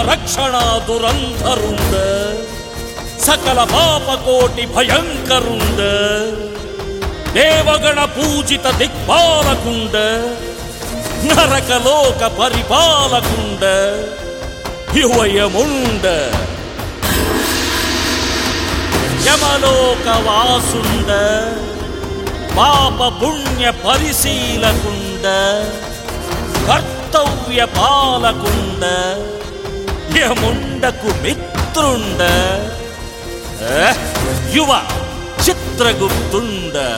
రక్షణ దురంధరుండ సకల పాపకోటి భయంకరుండ దేవగణ పూజిత దిక్పాలకుండ నరకలోక పరిపాలకుండ యువయముండ యమలోక వాసుండ పాప పుణ్య పరిశీలకుండ కర్తవ్య పాలకుండ యముండకు మిత్రుండ యువ చిత్రగుప్తుండ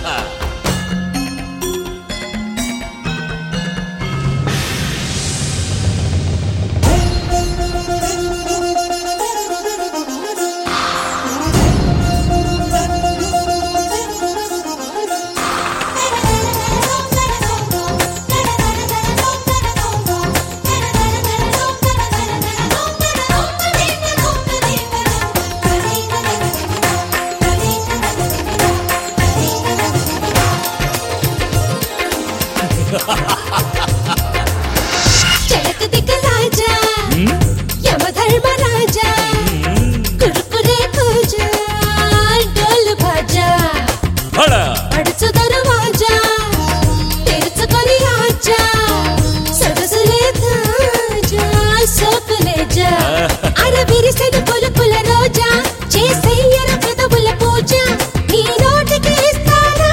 చలక దిక్క రాజా యమధర్మ రాజా కురుకురే కూజా డోలు భాజా అడుచు దర్వాజా తెరుచుకొని ఆజా సొగసులే తాజా సోకులేజా అరవిరిసెడు పులుకుల రోజా చేసెయ్యర పెదవుల పూజ నీ నోటికి ఇస్తానా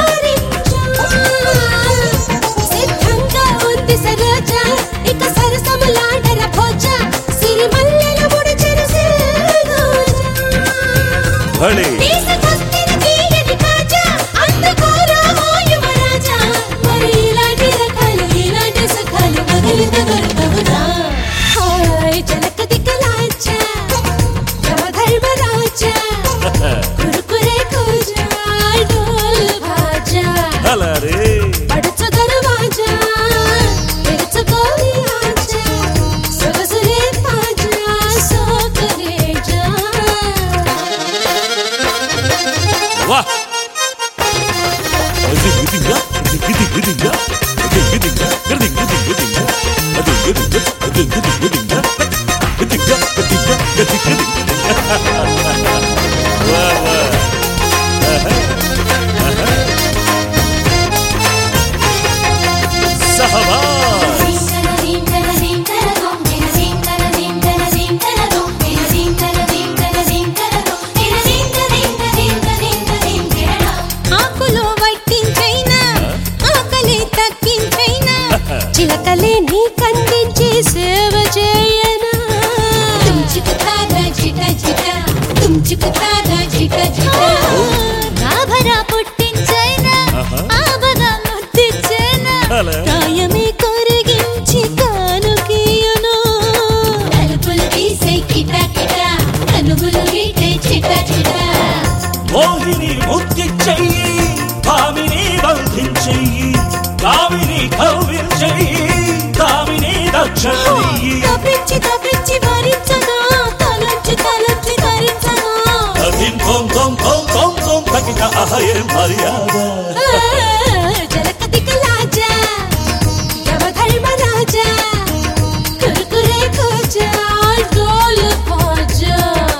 సరోజా ఇక సరసములాడర భోజ సిరి మల్లెల ముడిచెరు సిరోజా తీసుకొస్తున్న తీయని కాజా అందుకోరా ఓ యువరాజా మరి ఇలాంటి రకాలు ఇలాంటి సుఖాలు వదిలిన దొరకవురా హాయ్ జలక దిక్కలాజా యమధర్మ రాజా కురుకురే కూజా డోల్ భాజా అడుచు దర్వాజా చిలకలే నీ కందించి సేవ చేయనా తుంచికుతారా చిట చిట తుంచికుతారా చిట చిట గాభరా పుట్టించైనా ఆవగా ముద్దించైనా ప్రాయమే కొరిగించి కానుకీయను తలుపులు తీసే కిట కిట కనుగులు వీటే చిట చిట మోహిని ముద్దించెయ్యి భామిని బంధించెయ్యి కామిని కవ్వించెయ్యి కామిని దక్షిణయ్యి తప్పించి భరించగా తలంచి ధరించగా తగిన్ తోం తోం తోం తోం తోం తగిన అహయ మర్యాద జలక దిక్కలాజా యమధర్మ రాజా కురుకురే కూజా డోలు భాజా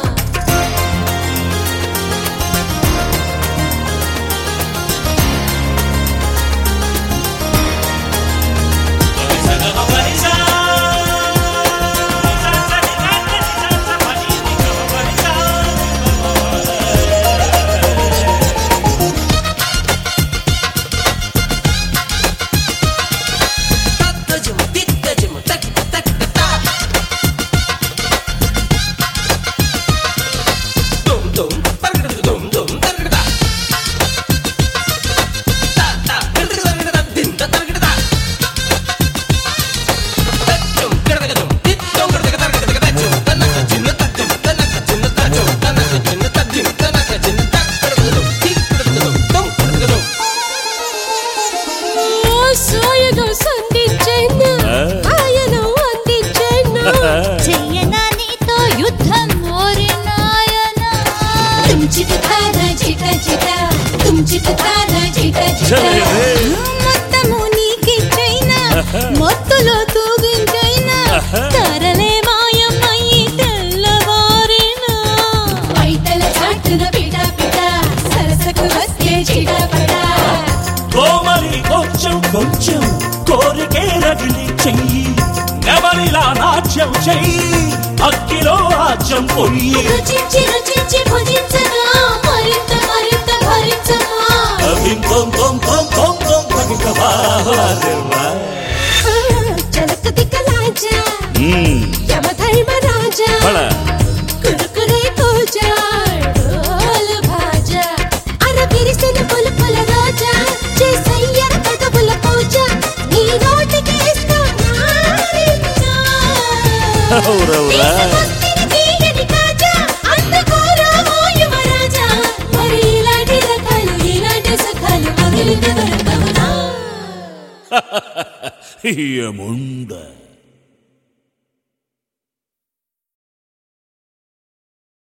మొత్తము నీకిచ్చైనా మొత్తులో తూగించైనా తరలే మాయమ్మ కొంచెం కోరికే రగిలి చెయ్యి నెమలిలా నాట్యం చెయ్యి అక్కిలో ఆజ్యం పొయ్యి రుచించి రుచించి భుజించగా మరింత మరింత భరించగా అభిం తోం తోం తోం తోం తోం తగికవా జలక దిక్కలాజా యమధర్మరాజా కురుకురే కూజా డోలు భాజా అర విరిసిన పులుపుల రోజా చేసయ్య పెదవుల పూజ నీ నోటికి ఇస్తా తీయని కాజా అందుకోరా ఓ యువరాజా మరి ఇలాంటి రకాలు ఇలాంటి సఖాలు మొదలు దొరకవునా యముండ